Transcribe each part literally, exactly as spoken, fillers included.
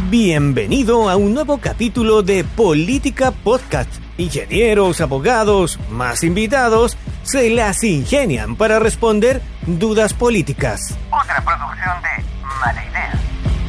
Bienvenido a un nuevo capítulo de Política Podcast. Ingenieros, abogados, más invitados, se las ingenian para responder dudas políticas. Otra producción de Mala Idea.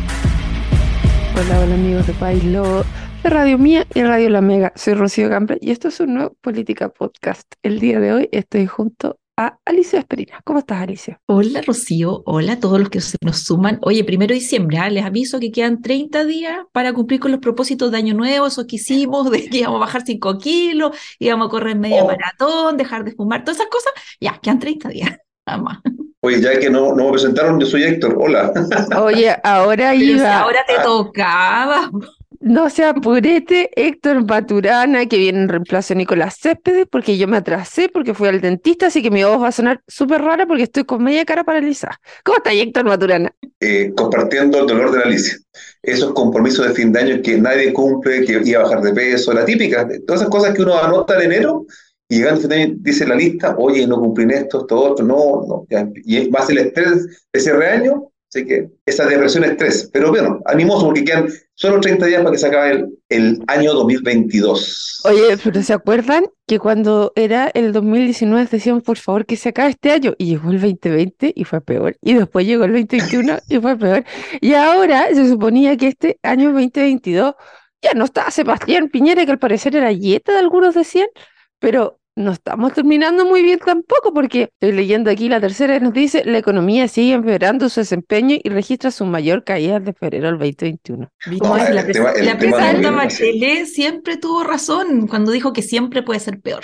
Hola, hola amigos de País Lobo, de Radio Mía y Radio La Mega. Soy Rocío Gamble y esto es un nuevo Política Podcast. El día de hoy estoy junto a Alicia Esperina. ¿Cómo estás, Alicia? Hola, Rocío. Hola a todos los que se nos suman. Oye, primero de diciembre, ¿eh? Les aviso que quedan treinta días para cumplir con los propósitos de Año Nuevo, esos que hicimos, de que íbamos a bajar cinco kilos, íbamos a correr media Oh. maratón, dejar de fumar, todas esas cosas. Ya, quedan treinta días, nada más. Oye, ya que no, no me presentaron, yo soy Héctor, hola. Oye, ahora Pero si iba... ahora te tocaba. No se apurete, Héctor Maturana, que viene en reemplazo de Nicolás Céspedes, porque yo me atrasé, porque fui al dentista, así que mi voz va a sonar súper rara porque estoy con media cara paralizada. ¿Cómo está, Héctor Maturana? Eh, compartiendo el dolor de la Alicia. Esos compromisos de fin de año que nadie cumple, que iba a bajar de peso, la típica, todas esas cosas que uno anota en enero y llegando a fin de año dice la lista, oye, no cumplí esto, esto, otro, no, no. Ya. Y es más el estrés de cierre de año, así que esa depresión, estrés. Pero bueno, animoso porque quedan solo treinta días para que se acabe el, el año dos mil veintidós. Oye, pero ¿se acuerdan que cuando era el dos mil diecinueve decían, por favor, que se acabe este año? Y llegó el veinte veinte y fue peor. Y después llegó el veinte veintiuno y fue peor. Y ahora se suponía que este año veinte veintidós ya no está Sebastián Piñera, que al parecer era yeta, de algunos decían, pero no estamos terminando muy bien tampoco, porque estoy leyendo aquí la tercera y nos dice, la economía sigue empeorando su desempeño y registra su mayor caída de febrero al veinte veintiuno. ¿Cómo No, es? el La, pres- tema- el la tema presidenta no viene Bachelet siempre tuvo razón cuando dijo que siempre puede ser peor.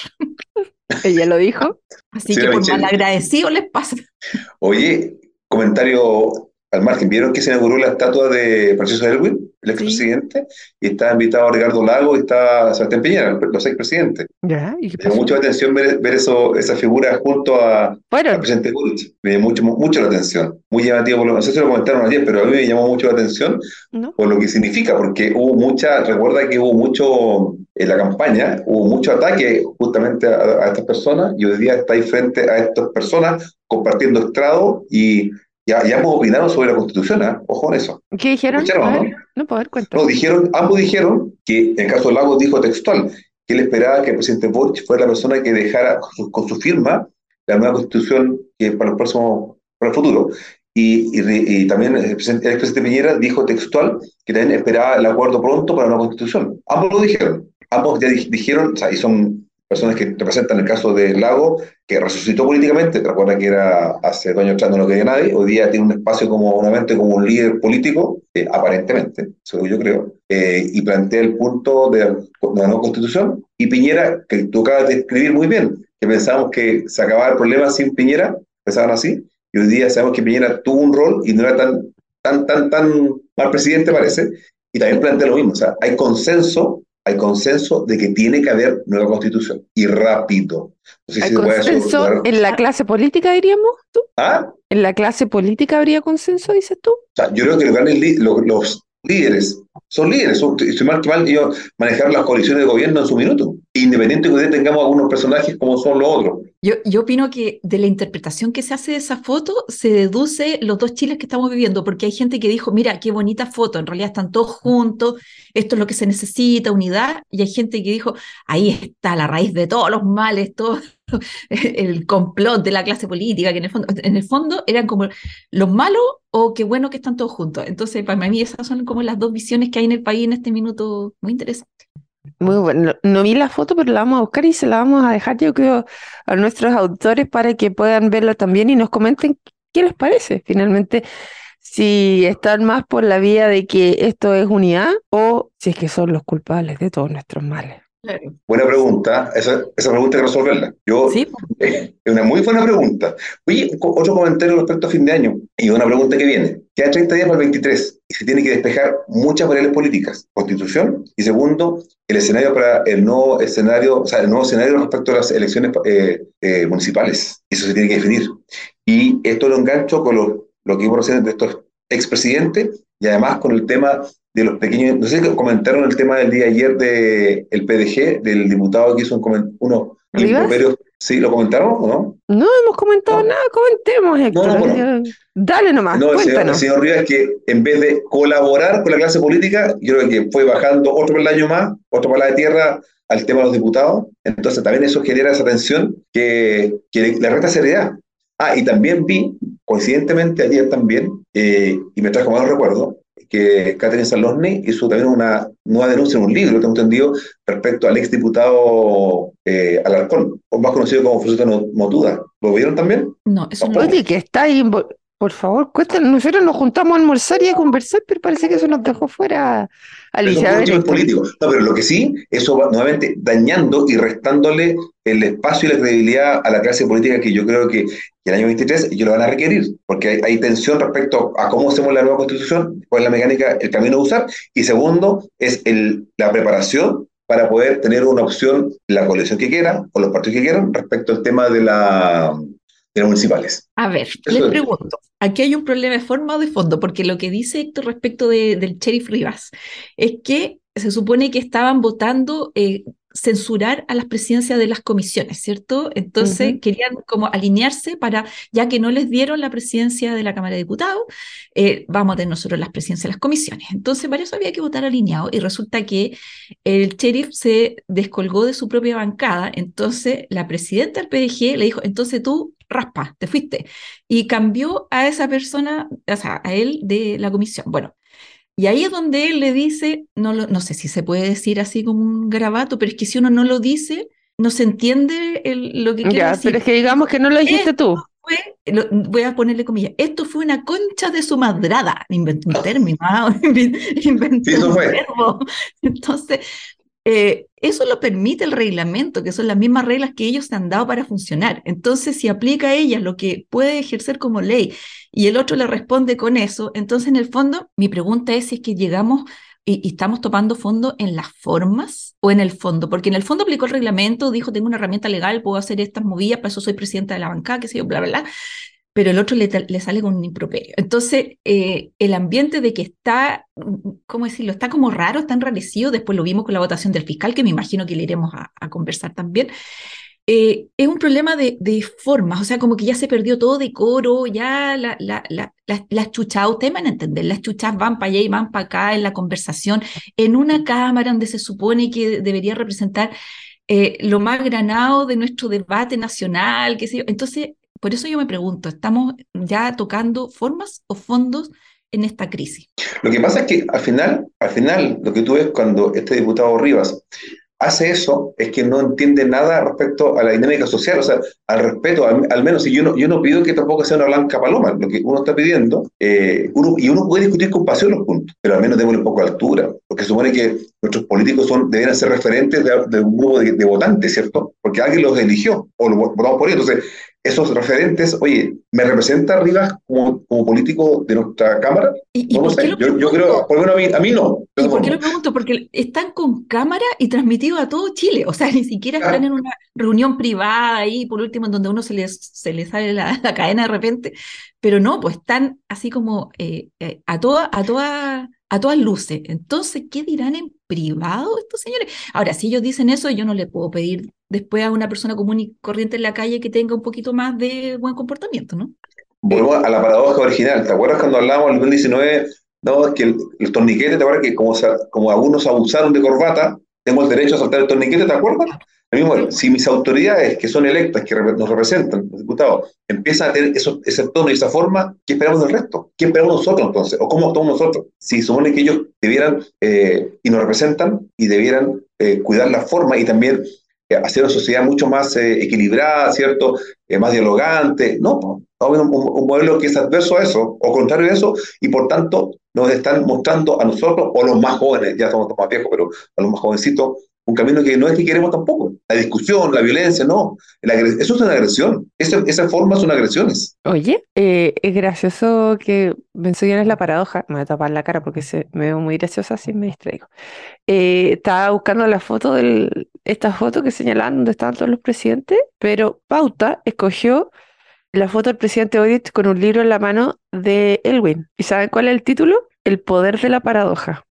Ella lo dijo. Así Sí, que la por Michelle. malagradecido les pasa. Oye, comentario al margen, ¿vieron que se inauguró la estatua de Francisco Elwin, el expresidente? Y está invitado Ricardo Lago y está Sebastián Piñera, los expresidentes. ¿Ya? ¿Y qué Me llamó pasó? mucho la atención ver, ver eso, esa figura junto a, al Fueron. presidente Boric. Me llamó mucho, mucho la atención. Muy llamativo, por lo, no sé si lo comentaron ayer, pero a mí me llamó mucho la atención ¿No? por lo que significa, porque hubo mucha, recuerda que hubo mucho, en la campaña, hubo mucho ataque justamente a, a estas personas, y hoy día está ahí frente a estas personas compartiendo estrado y ya, ya ambos opinaron sobre la Constitución, ¿eh? Ojo con eso. ¿Qué dijeron? ¿Escucharon, A no? ver, no puedo ver, cuéntame. No, dijeron, ambos dijeron que, en el caso de Lagos dijo textual, que él esperaba que el presidente Boric fuera la persona que dejara con su, con su firma la nueva constitución que para el próximo, para el futuro. Y, y, y también el, presidente, el expresidente Piñera dijo textual que también esperaba el acuerdo pronto para la nueva constitución. Ambos lo dijeron. Ambos ya di, dijeron, o sea, y son personas que representan el caso de Lago, que resucitó políticamente, te acuerdas que era hace dos años atrás no lo quería nadie, hoy día tiene un espacio como nuevamente como un líder político, eh, aparentemente, eso es lo que yo creo, eh, y plantea el punto de, de la nueva constitución, y Piñera, que tú acabas de describir muy bien, que pensábamos que se acababa el problema sin Piñera, pensaban así, y hoy día sabemos que Piñera tuvo un rol y no era tan, tan, tan, tan mal presidente parece, y también plantea lo mismo, o sea, hay consenso hay consenso de que tiene que haber nueva constitución, y rápido. No sé ¿Hay si se puede consenso asegurar- en la clase política, diríamos tú? ¿Ah? ¿En la clase política habría consenso, dices tú? O sea, yo creo que los, grandes li- los, los líderes son líderes, son, si mal que mal, ellos manejaron las coaliciones de gobierno en su minuto, independiente que hoy día tengamos algunos personajes como son los otros. Yo, yo opino que de la interpretación que se hace de esa foto se deduce los dos Chiles que estamos viviendo, porque hay gente que dijo, mira, qué bonita foto, en realidad están todos juntos, esto es lo que se necesita, unidad, y hay gente que dijo, ahí está la raíz de todos los males, todo el complot de la clase política, que en el fondo, en el fondo eran como los malos o qué bueno que están todos juntos. Entonces, para mí esas son como las dos visiones que hay en el país en este minuto, muy interesante. Muy bueno. No, no vi la foto, pero la vamos a buscar y se la vamos a dejar, yo creo, a nuestros autores para que puedan verla también y nos comenten qué les parece, finalmente, si están más por la vía de que esto es unidad o si es que son los culpables de todos nuestros males. Claro. Buena pregunta, esa, esa pregunta hay que resolverla. Yo, Sí, eh, es una muy buena pregunta. Oye, co- otro comentario respecto a fin de año, y una pregunta que viene. Queda treinta días para el veintitrés, y se tiene que despejar muchas variables políticas. Constitución, y segundo, el escenario para el nuevo escenario, o sea, el nuevo escenario respecto a las elecciones eh, eh, municipales. Eso se tiene que definir. Y esto lo engancho con lo, lo que vimos recién de estos expresidentes, y además con el tema de los pequeños, no sé si comentaron el tema del día de ayer del P D G, del diputado que hizo un coment- unos ¿Rivas? improperios ¿Sí? ¿Lo comentaron o no? No hemos comentado No. nada, comentemos, Héctor. No, no, bueno. Dale nomás, No, el señor, el cuéntanos. señor Rivas, que en vez de colaborar con la clase política, yo creo que fue bajando otro peldaño más, otro pala de tierra al tema de los diputados. Entonces también eso genera esa tensión que, que le, le resta seriedad. Ah, y también vi, coincidentemente ayer también, eh, y me trajo malos recuerdos, que Catherine Salosny hizo también una nueva denuncia en un libro, tengo entendido, respecto al exdiputado eh, Alarcón, o más conocido como Fructuoso Motuda. ¿Lo vieron también? No, eso no. Oye, que está ahí, invo- por favor, cuéntanos. Nosotros nos juntamos a almorzar y a conversar, pero parece que eso nos dejó fuera, Alicia. A Son ver, chismes Héctor. políticos. No, pero lo que sí, eso va nuevamente dañando y restándole el espacio y la credibilidad a la clase política que yo creo que, que el año veintitrés ellos lo van a requerir, porque hay, hay tensión respecto a cómo hacemos la nueva constitución, cuál es la mecánica, el camino a usar, y segundo, es el, la preparación para poder tener una opción, la coalición que quiera, o los partidos que quieran, respecto al tema de, la, de las municipales. A ver, Eso les es. pregunto, aquí hay un problema de forma o de fondo, porque lo que dice Héctor respecto de, del sheriff Rivas es que se supone que estaban votando eh, censurar a las presidencias de las comisiones, ¿cierto? Entonces Ujú. querían como alinearse para, ya que no les dieron la presidencia de la Cámara de Diputados, eh, vamos a tener nosotros las presidencias de las comisiones. Entonces, para eso había que votar alineado y resulta que el sheriff se descolgó de su propia bancada, entonces la presidenta del P D G le dijo, entonces tú raspa, te fuiste, y cambió a esa persona, o sea, a él de la comisión. Bueno, y ahí es donde él le dice, no, lo, no sé si se puede decir así como un garabato, pero es que si uno no lo dice, no se entiende el, lo que quiere Ya, decir. pero es que digamos que no lo dijiste tú. Esto fue, lo- voy a ponerle comillas, esto fue una concha de su madrada. Inventé un término, ¿ah? Inventé Sí, eso un fue. verbo. Entonces, eh, eso lo permite el reglamento, que son las mismas reglas que ellos se han dado para funcionar. Entonces, si aplica a ella lo que puede ejercer como ley y el otro le responde con eso, entonces en el fondo, mi pregunta es si es que llegamos y, y estamos topando fondo en las formas o en el fondo, porque en el fondo aplicó el reglamento, dijo, tengo una herramienta legal, puedo hacer estas movidas, para eso soy presidenta de la bancada, qué sé yo, bla, bla, bla, pero el otro le, le sale con un improperio. Entonces, eh, el ambiente de que está, ¿cómo decirlo? Está como raro, está enrarecido, después lo vimos con la votación del fiscal, que me imagino que le iremos a, a conversar también. Eh, es un problema de, de formas, o sea, como que ya se perdió todo decoro, ya la, la, la, la, las chuchas, ustedes van a entender, las chuchas van para allá y van para acá en la conversación, en una cámara donde se supone que debería representar eh, lo más granado de nuestro debate nacional, qué sé yo. Entonces, por eso yo me pregunto, ¿estamos ya tocando formas o fondos en esta crisis? Lo que pasa es que al final, al final, lo que tú ves cuando este diputado Rivas hace eso es que no entiende nada respecto a la dinámica social, o sea, al respeto, al, al menos, y yo no, yo no pido que tampoco sea una blanca paloma, lo que uno está pidiendo, eh, uno, y uno puede discutir con pasión los puntos, pero al menos démosle un poco de altura, porque se supone que nuestros políticos son, deberían ser referentes de, de un grupo de, de votantes, ¿cierto? Porque alguien los eligió, o lo votamos por ellos, entonces, esos referentes, oye, ¿me representa Rivas como, como político de nuestra Cámara? ¿Y, y No lo por qué sé, lo yo, yo pregunto? creo, por lo menos a mí, a mí no. ¿Y por qué lo pregunto? Porque están con cámara y transmitido a todo Chile, o sea, ni siquiera están en una reunión privada ahí, por último, en donde a uno se les, se les sale la, la cadena de repente, pero no, pues están así como eh, eh, a toda, a toda, a todas luces. Entonces, ¿qué dirán en privado estos señores? Ahora, si ellos dicen eso, yo no le puedo pedir después a una persona común y corriente en la calle que tenga un poquito más de buen comportamiento, ¿no? Volvemos a la paradoja original. ¿Te acuerdas cuando hablábamos en el dos mil diecinueve? No, que el, el torniquete, ¿te acuerdas que como, como algunos abusaron de corbata, tengo el derecho a saltar el torniquete, ¿te acuerdas? Lo mismo, si mis autoridades, que son electas, que nos representan, los diputados, empiezan a tener eso, ese tono y esa forma, ¿qué esperamos del resto? ¿Qué esperamos nosotros entonces? ¿O cómo actuamos nosotros? Si supone que ellos debieran, eh, y nos representan, y debieran eh, cuidar la forma y también eh, hacer una sociedad mucho más eh, equilibrada, ¿cierto? Eh, más dialogante. No, no. Estamos viendo un, un modelo que es adverso a eso, o contrario a eso, y por tanto nos están mostrando a nosotros, o los más jóvenes, ya somos más viejos, pero a los más jovencitos, un camino que no es que queremos tampoco. La discusión, la violencia, no. La, eso es una agresión. Esa, esa forma son agresiones. Oye, eh, es gracioso que mencionas la paradoja. Me voy a tapar la cara porque se, me veo muy graciosa si me distraigo. Eh, estaba buscando la foto del, esta foto que señalaban donde estaban todos los presidentes, pero Pauta escogió la foto del presidente Boric con un libro en la mano de Elwin. ¿Y saben cuál es el título? El poder de la paradoja.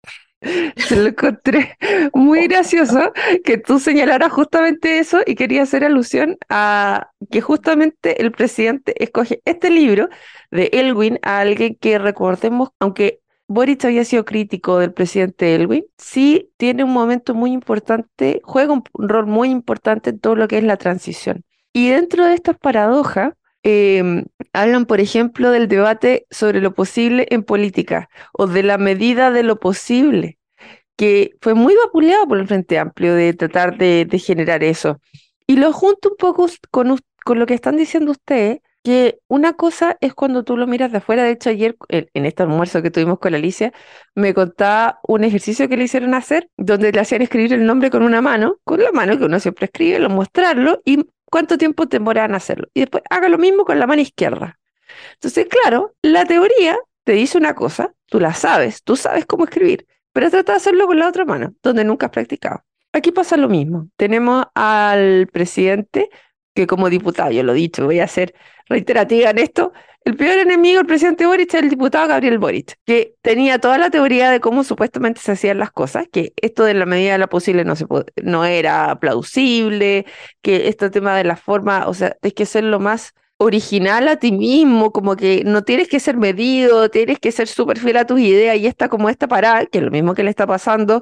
Se lo encontré muy gracioso que tú señalaras justamente eso y quería hacer alusión a que justamente el presidente escoge este libro de Elwin, a alguien que recordemos, aunque Boric había sido crítico del presidente Elwin, sí tiene un momento muy importante, juega un, un rol muy importante en todo lo que es la transición. Y dentro de estas paradojas, eh, hablan, por ejemplo, del debate sobre lo posible en política o de la medida de lo posible, que fue muy vapuleado por el Frente Amplio de tratar de, de generar eso. Y lo junto un poco con, us- con lo que están diciendo ustedes, que una cosa es cuando tú lo miras de afuera. De hecho, ayer en, en este almuerzo que tuvimos con la Alicia, me contaba un ejercicio que le hicieron hacer, donde le hacían escribir el nombre con una mano, con la mano que uno siempre escribe, lo mostrarlo y cuánto tiempo te demoran en hacerlo. Y después haga lo mismo con la mano izquierda. Entonces, claro, la teoría te dice una cosa, tú la sabes, tú sabes cómo escribir, pero trata de hacerlo con la otra mano, donde nunca has practicado. Aquí pasa lo mismo. Tenemos al presidente, que como diputado, yo lo he dicho, voy a ser reiterativa en esto, el peor enemigo del presidente Boric es el diputado Gabriel Boric, que tenía toda la teoría de cómo supuestamente se hacían las cosas, que esto de la medida de lo posible no, se pod- no era plausible, que este tema de la forma, o sea, tienes que ser lo más original a ti mismo, como que no tienes que ser medido, tienes que ser súper fiel a tus ideas, y está como esta parada, que es lo mismo que le está pasando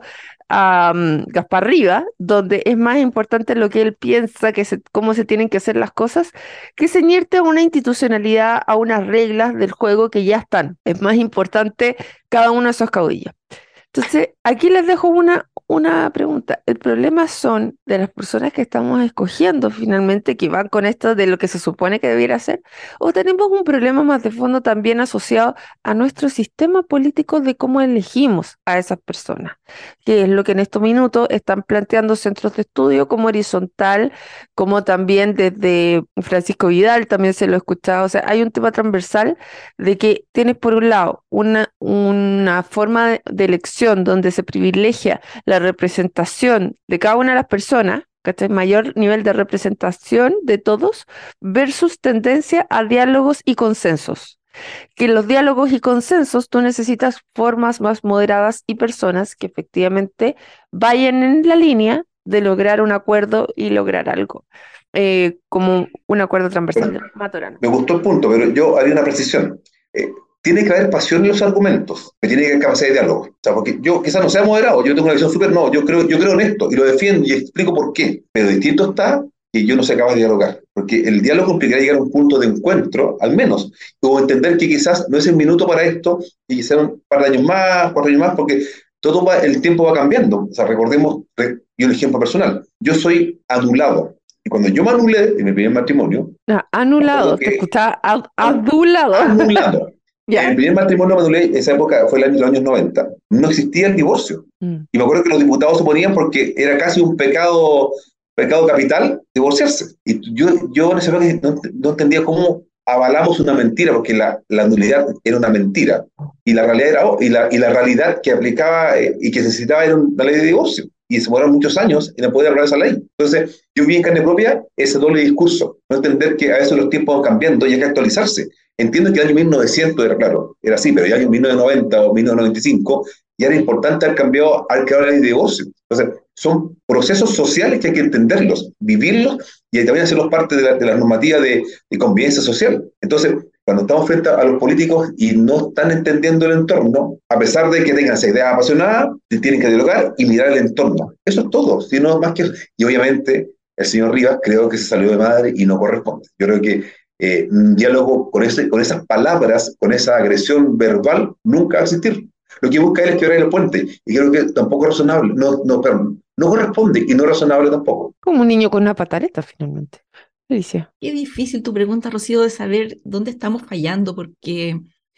a um, Gaspar Rivas, donde es más importante lo que él piensa, que se, cómo se tienen que hacer las cosas, que ceñirte a una institucionalidad, a unas reglas del juego que ya están. Es más importante cada uno de esos caudillos. Entonces, aquí les dejo una, una pregunta. El problema son de las personas que estamos escogiendo finalmente, que van con esto de lo que se supone que debiera ser, o tenemos un problema más de fondo también asociado a nuestro sistema político de cómo elegimos a esas personas, que es lo que en estos minutos están planteando centros de estudio como Horizontal, como también desde Francisco Vidal, también se lo he escuchado. O sea, hay un tema transversal de que tienes por un lado una, una forma de, de elección donde se privilegia la representación de cada una de las personas, ¿cachai? Mayor nivel de representación de todos, versus tendencia a diálogos y consensos. Que en los diálogos y consensos tú necesitas formas más moderadas y personas que efectivamente vayan en la línea de lograr un acuerdo y lograr algo, eh, como un acuerdo transversal. Bueno, Maturana. me gustó el punto, pero yo haría una precisión. Eh, tiene que haber pasión en los argumentos, que tiene que haber capacidad de diálogo. O sea, porque yo quizás no sea moderado, yo tengo una visión súper, no, yo creo, yo creo en esto y lo defiendo y explico por qué. Pero distinto está que yo no sea capaz de dialogar, porque el diálogo implica llegar a un punto de encuentro, al menos, o entender que quizás no es el minuto para esto y quizás un par de años más, cuatro años más, porque todo va, el tiempo va cambiando. O sea, recordemos, y un ejemplo personal, yo soy anulado. Y cuando yo me anulé en mi primer matrimonio, Ah, anulado, te que, escuchaba ad- adulado. anulado. ¿Ya? En el primer matrimonio me anulé, esa época fue el año, los años noventa, no existía el divorcio. Mm. Y me acuerdo que los diputados se oponían porque era casi un pecado, pecado capital divorciarse. Y yo, yo en ese momento no, no entendía cómo avalamos una mentira, porque la, la nulidad era una mentira. Y la realidad, era, y la, y la realidad que aplicaba eh, y que se necesitaba era una ley de divorcio. Y se demoraron muchos años en poder hablar de esa ley. Entonces, yo vi en carne propia ese doble discurso. No entender que a veces los tiempos van cambiando y hay que actualizarse. Entiendo que el año mil novecientos era claro, era así, pero el año mil novecientos noventa o mil novecientos noventa y cinco ya era importante haber cambiado, haber creado la ley de divorcio. Entonces, son procesos sociales que hay que entenderlos, vivirlos y también hacerlos parte de la, de la normativa de, de convivencia social. Entonces, cuando estamos frente a los políticos y no están entendiendo el entorno, a pesar de que tengan esa idea apasionada, tienen que dialogar y mirar el entorno. Eso es todo, sino más que... Y obviamente, el señor Rivas creo que se salió de madre y no corresponde. Yo creo que eh, un diálogo con, ese, con esas palabras, con esa agresión verbal, nunca va a existir. Lo que busca él es quebrar el puente, y creo que tampoco es razonable, no, no, perdón, no corresponde y no es razonable tampoco. Como un niño con una pataleta, finalmente. Alicia. Qué difícil tu pregunta, Rocío, de saber dónde estamos fallando, porque,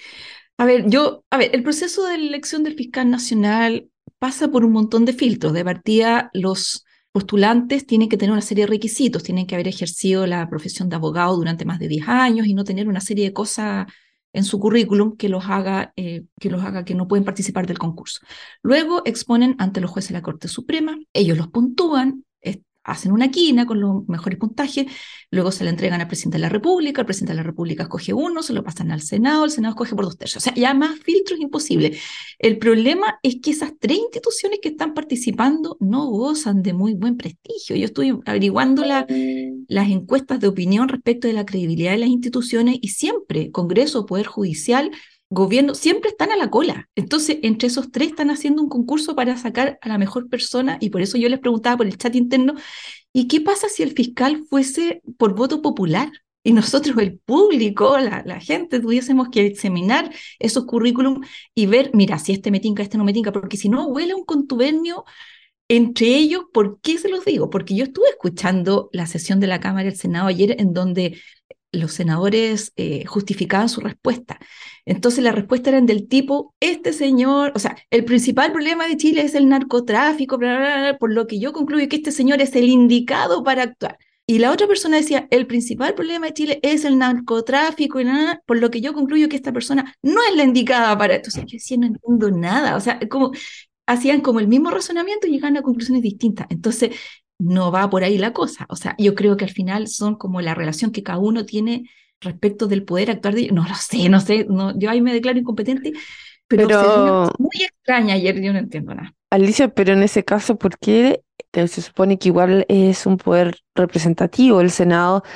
a ver, yo, a ver, el proceso de elección del fiscal nacional pasa por un montón de filtros. De partida, los postulantes tienen que tener una serie de requisitos, tienen que haber ejercido la profesión de abogado durante más de diez años y no tener una serie de cosas en su currículum que los haga, eh, que los haga que no pueden participar del concurso. Luego exponen ante los jueces de la Corte Suprema, ellos los puntúan, hacen una quina con los mejores puntajes, luego se le entregan al presidente de la República, el presidente de la República escoge uno, se lo pasan al Senado, el Senado escoge por dos tercios. O sea, ya más filtros imposible. El problema es que esas tres instituciones que están participando no gozan de muy buen prestigio. Yo estoy averiguando la, las encuestas de opinión respecto de la credibilidad de las instituciones y siempre Congreso, Poder Judicial, Gobierno, siempre están a la cola. Entonces, entre esos tres están haciendo un concurso para sacar a la mejor persona y por eso yo les preguntaba por el chat interno, ¿y qué pasa si el fiscal fuese por voto popular? Y nosotros, el público, la, la gente, tuviésemos que examinar esos currículum y ver, mira, si este me tinca, este no me tinca, porque si no huele un contubernio entre ellos. ¿Por qué se los digo? Porque yo estuve escuchando la sesión de la Cámara del Senado ayer en donde los senadores eh, justificaban su respuesta. Entonces la respuesta era del tipo, este señor, o sea, el principal problema de Chile es el narcotráfico, bla, bla, bla, por lo que yo concluyo que este señor es el indicado para actuar. Y la otra persona decía, el principal problema de Chile es el narcotráfico, y nada, por lo que yo concluyo que esta persona no es la indicada para esto. O sea, yo decía, no entiendo nada. O sea, como hacían como el mismo razonamiento y llegaban a conclusiones distintas. Entonces, no va por ahí la cosa. O sea, yo creo que al final son como la relación que cada uno tiene respecto del poder actuar de ellos. No lo sé, no sé, no, yo ahí me declaro incompetente, pero, pero... se ve una cosa muy extraña ayer, yo no entiendo nada. Alicia, pero en ese caso, ¿por qué se supone que igual es un poder representativo el Senado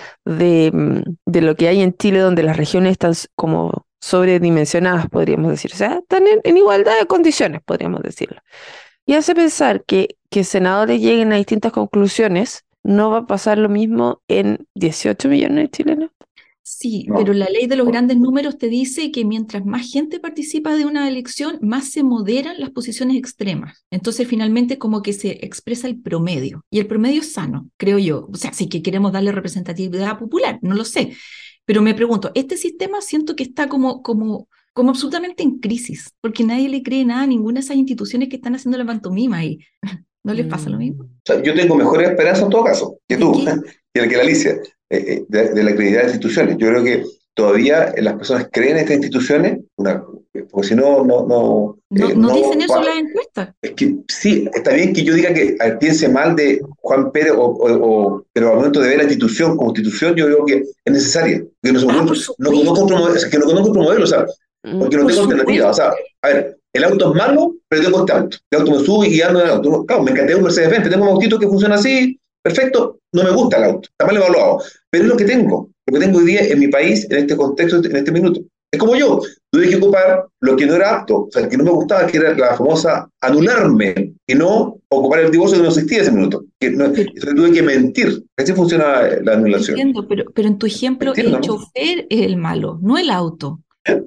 de, de lo que hay en Chile, donde las regiones están como sobredimensionadas, podríamos decir? O sea, están en, en igualdad de condiciones, podríamos decirlo. Y hace pensar que, que senadores lleguen a distintas conclusiones, ¿no va a pasar lo mismo en dieciocho millones de chilenos? Sí, No. pero la ley de los grandes números te dice que mientras más gente participa de una elección, más se moderan las posiciones extremas. Entonces, finalmente, como que se expresa el promedio. Y el promedio es sano, creo yo. O sea, sí que queremos darle representatividad popular, no lo sé. Pero me pregunto, este sistema siento que está como... como como absolutamente en crisis, porque nadie le cree nada a ninguna de esas instituciones que están haciendo la pantomima y ¿no les pasa lo mismo? O sea, yo tengo mejores esperanzas en todo caso que tú, que la que la Alicia, eh, de, de la credibilidad de las instituciones. Yo creo que todavía las personas creen en estas instituciones, una, porque si no, no... No, no, eh, no no dicen eso va, en las encuestas. Es que sí, está bien que yo diga que a ver, piense mal de Juan Pérez, o, o, o, pero al momento de ver la institución como institución, yo creo que es necesaria. Que no, Ah, no, no conozco otro modelo, que no conozco otro modelo, o sea, porque no Por tengo alternativa. O sea, a ver, el auto es malo, pero tengo este auto. El auto me sube y ando en el auto. Claro, me encanté un Mercedes-Benz, tengo un autito que funciona así, perfecto, no me gusta el auto, está mal evaluado, pero es lo que tengo, lo que tengo hoy día en mi país, en este contexto, en este minuto. Es como yo, tuve que ocupar lo que no era apto, o sea, el que no me gustaba, que era la famosa anularme, y no ocupar el divorcio que no existía ese minuto. Que no, entonces tuve que mentir. Así funciona la anulación. Entiendo, pero, pero en tu ejemplo, Entiendo, el ¿no? chofer es el malo, no el auto.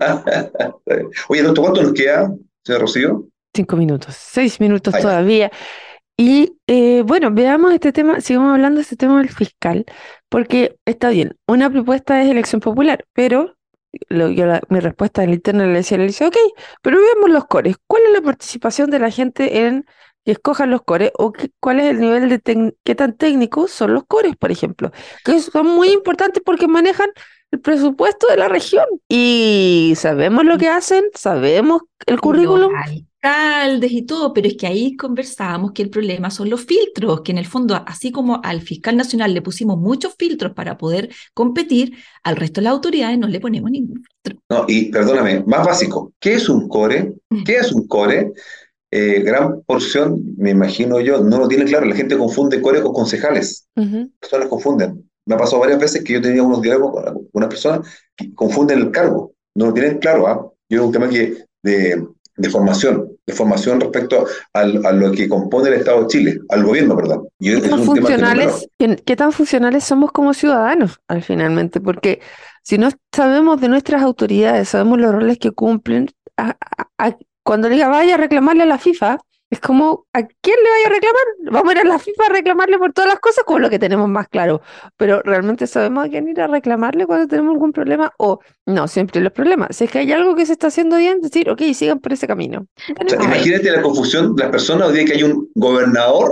Oye, ¿cuánto nos queda, señor Rocío? Cinco minutos, seis minutos Ah, ya. todavía. Y eh, bueno, veamos este tema, sigamos hablando de este tema del fiscal, porque está bien, una propuesta es elección popular, pero lo, yo la- mi respuesta en la interna le decía, le decía, ok, pero veamos los cores. ¿Cuál es la participación de la gente en que escojan los cores? ¿O qué- cuál es el nivel de tec- qué tan técnicos son los cores, por ejemplo? Que son muy importantes porque manejan el presupuesto de la región. Y sabemos lo que hacen, sabemos el Y los currículum. alcaldes y todo, pero es que ahí conversábamos que el problema son los filtros, que en el fondo, así como al fiscal nacional le pusimos muchos filtros para poder competir, al resto de las autoridades no le ponemos ningún filtro. No, y perdóname, más básico, ¿qué es un core? ¿Qué es un core? Eh, gran porción, me imagino yo, no lo tiene claro. La gente confunde core con concejales. Ujú. Personas confunden. Me ha pasado varias veces que yo tenía unos diálogos con unas personas que confunden el cargo. No lo tienen claro, ¿ah? Yo es un tema que de, de formación, de formación respecto al, a lo que compone el Estado de Chile, al gobierno, perdón. Y ¿Qué es tan un tema que no, claro. funcionales, qué, qué tan funcionales somos como ciudadanos, al finalmente? Porque si no sabemos de nuestras autoridades, sabemos los roles que cumplen, a- a- a- cuando le diga vaya a reclamarle a la FIFA, es como, ¿a quién le vaya a reclamar? Vamos a ir a la FIFA a reclamarle por todas las cosas, como lo que tenemos más claro. Pero ¿realmente sabemos a quién ir a reclamarle cuando tenemos algún problema? O no, siempre los problemas. Si es que hay algo que se está haciendo bien, decir, ok, sigan por ese camino. O sea, imagínate la confusión de las personas, o día que hay un gobernador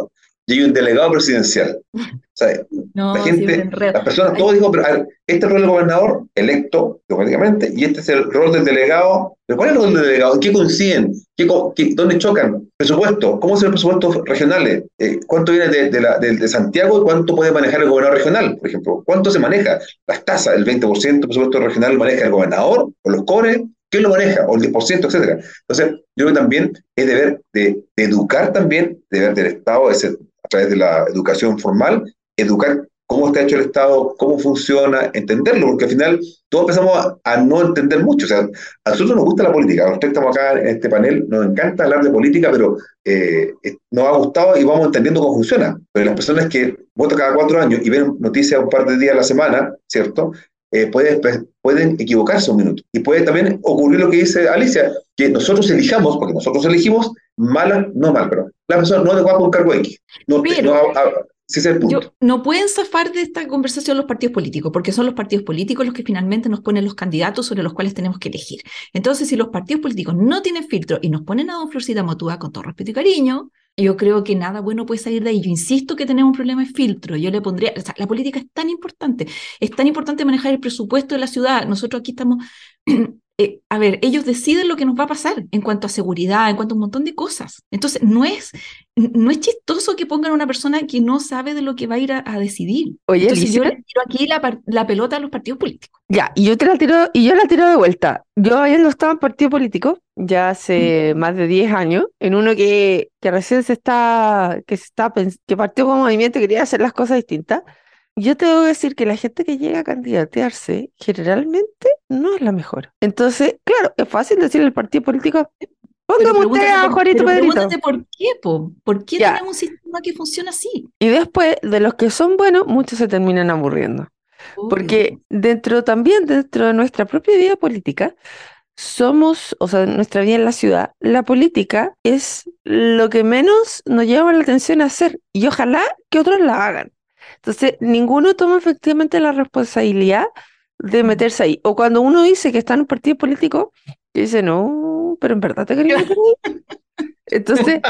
y hay un delegado presidencial. O sea, No, la sí, gente, un enredo. las personas, Ay. todos dijo, pero a ver, este es el rol del gobernador electo, democráticamente, y este es el rol del delegado. ¿Pero cuál es el rol del delegado? ¿En qué coinciden? ¿Qué, co- qué- ¿Dónde chocan? Presupuesto. ¿Cómo son los presupuestos regionales? Eh, ¿Cuánto viene de, de, la, de, de Santiago y cuánto puede manejar el gobernador regional, por ejemplo? ¿Cuánto se maneja? Las tasas, el veinte por ciento del presupuesto regional lo maneja el gobernador o los cores. ¿Quién lo maneja? O el diez por ciento, etcétera. Entonces, yo creo que también es deber de, de educar también, deber del Estado, es a través de la educación formal, educar cómo está hecho el Estado, cómo funciona, entenderlo, porque al final todos empezamos a, a no entender mucho. O sea, a nosotros nos gusta la política, a nosotros estamos acá en este panel, nos encanta hablar de política, pero eh, nos ha gustado y vamos entendiendo cómo funciona. Pero las personas que votan cada cuatro años y ven noticias un par de días a la semana, ¿cierto?, Eh, pueden, pueden equivocarse un minuto. Y puede también ocurrir lo que dice Alicia, que nosotros elijamos, porque nosotros elegimos mala, no mal, pero la persona no adecuada por un cargo X. No, Pero- no, a, a, ese es el punto. Yo, no pueden zafar de esta conversación los partidos políticos, porque son los partidos políticos los que finalmente nos ponen los candidatos sobre los cuales tenemos que elegir. Entonces, si los partidos políticos no tienen filtro y nos ponen a don Florcita Motúa con todo respeto y cariño, yo creo que nada bueno puede salir de ahí. Yo insisto que tenemos un problema de filtro. Yo le pondría, o sea, la política es tan importante, es tan importante manejar el presupuesto de la ciudad. Nosotros aquí estamos, eh, a ver, ellos deciden lo que nos va a pasar en cuanto a seguridad, en cuanto a un montón de cosas. Entonces, no es, no es chistoso que pongan a una persona que no sabe de lo que va a ir a, a decidir. Oye, Entonces, yo Alicia. le tiro aquí la, par- la pelota a los partidos políticos. Ya, y yo te la tiro, y yo la tiro de vuelta. Yo habiendo estado en partido político ya hace más de diez años, en uno que, que recién se está, que se está pens- que partió como movimiento y quería hacer las cosas distintas. Yo te debo decir que la gente que llega a candidatearse generalmente no es la mejor. Entonces, claro, es fácil decirle al partido político, Pero póngame usted pregúntate a por, Juanito pero Pedrito. pregúntate por qué, po. ¿Por qué Ya. tenemos un sistema que funciona así? Y después, de los que son buenos, muchos se terminan aburriendo. Porque dentro también, dentro de nuestra propia vida política, somos, o sea, nuestra vida en la ciudad, la política es lo que menos nos llama la atención a hacer y ojalá que otros la hagan. Entonces, ninguno toma efectivamente la responsabilidad de meterse ahí. O cuando uno dice que está en un partido político, que dice, no, pero en verdad te quería meter ahí. Entonces,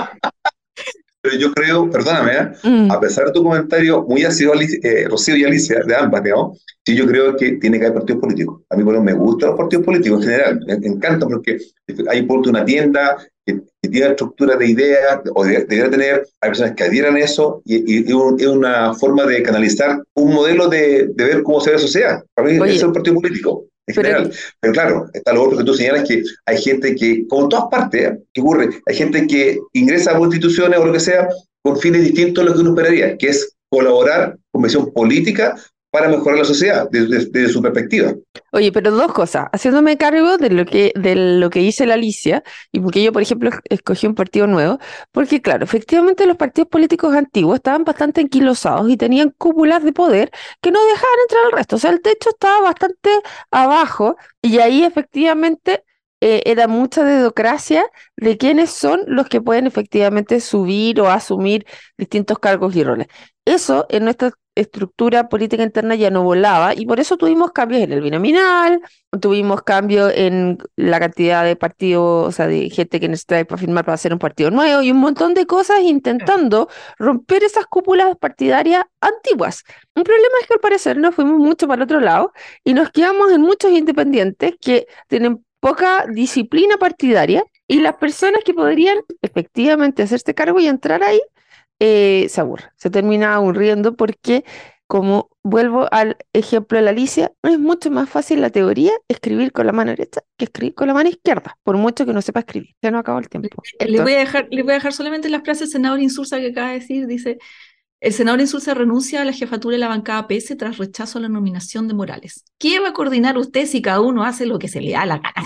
Pero yo creo, perdóname, ¿eh? mm, a pesar de tu comentario muy ácido, Alicia- eh, Rocío y Alicia, de ambas, digamos, sí, yo creo que tiene que haber partidos políticos. A mí, bueno, me gustan los partidos políticos en general, me, me encantan porque hay por una tienda que, que tiene estructura de ideas, o de- debería tener, hay personas que adhieran a eso, y, y- y un- es una forma de canalizar un modelo de, de ver cómo se ve la sociedad. Para mí, Oye, ese es un partido político. En pero general. Pero claro, está lo otro que tú señalas, que hay gente que, como en todas partes, ¿eh? ¿Qué ocurre? Hay gente que ingresa a instituciones o lo que sea con fines distintos a lo que uno esperaría, que es colaborar con visión política para mejorar la sociedad desde, desde su perspectiva. Oye, pero dos cosas, haciéndome cargo de lo que, de lo que dice la Alicia, y porque yo, por ejemplo, esc- escogí un partido nuevo, porque claro, efectivamente los partidos políticos antiguos estaban bastante enquilosados y tenían cúpulas de poder que no dejaban entrar al resto, o sea, el techo estaba bastante abajo, y ahí efectivamente eh, era mucha dedocracia de quiénes son los que pueden efectivamente subir o asumir distintos cargos y roles. Eso en nuestra estructura política interna ya no volaba y por eso tuvimos cambios en el binominal, tuvimos cambios en la cantidad de partidos, o sea, de gente que necesita para firmar para hacer un partido nuevo y un montón de cosas intentando romper esas cúpulas partidarias antiguas. Un problema es que al parecer nos fuimos mucho para el otro lado y nos quedamos en muchos independientes que tienen poca disciplina partidaria y las personas que podrían efectivamente hacerse cargo y entrar ahí eh, se aburre, se termina aburriendo porque, como vuelvo al ejemplo de la Alicia, es mucho más fácil la teoría escribir con la mano derecha que escribir con la mano izquierda, por mucho que no sepa escribir. Ya no acabó el tiempo. Le Héctor. voy a dejar, le voy a dejar solamente las frases del senador Insulza que acaba de decir. Dice, el senador Insulza renuncia a la jefatura de la bancada P S tras rechazo a la nominación de Morales. ¿Qué va a coordinar usted si cada uno hace lo que se le da la gana?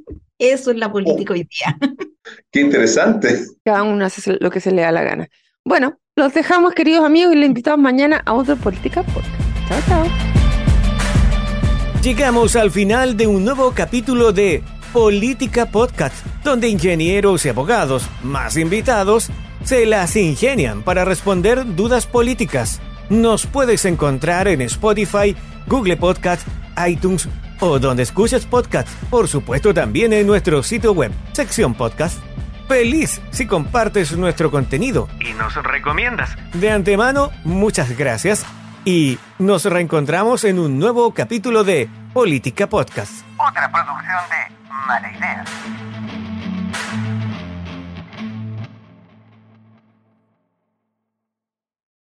Eso es la política hoy día. Qué interesante. Cada uno hace lo que se le da la gana. Bueno, los dejamos, queridos amigos, y les invitamos mañana a otro Política Podcast. Chao, chao. Llegamos al final de un nuevo capítulo de Política Podcast, donde ingenieros y abogados, más invitados, se las ingenian para responder dudas políticas. Nos puedes encontrar en Spotify, Google Podcast, iTunes o donde escuches podcast. Por supuesto, también en nuestro sitio web, sección podcast. feliz si compartes nuestro contenido y nos recomiendas. De antemano, muchas gracias y nos reencontramos en un nuevo capítulo de Política Podcast.